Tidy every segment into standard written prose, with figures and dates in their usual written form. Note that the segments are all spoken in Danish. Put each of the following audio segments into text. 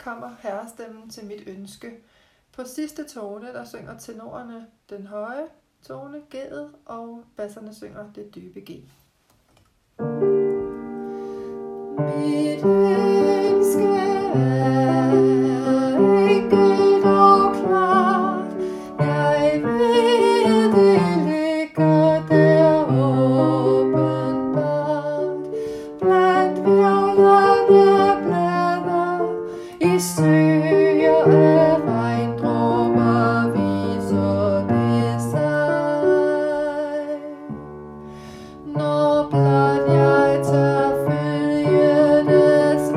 kommer herrestemmen til mit ønske. På sidste tone, der synger tenorerne den høje tone, G'et, og basserne synger det dybe G. Mit ønske er enkelt og klart, jeg ved det ligger der åbenbart, blandt hvirvlende blade i søer af regndråber viser det sig. Når blot jeg tør følge dets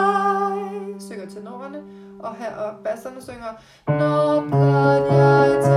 vej, synger tenorerne, og her og basserne synger. Når blot jeg tør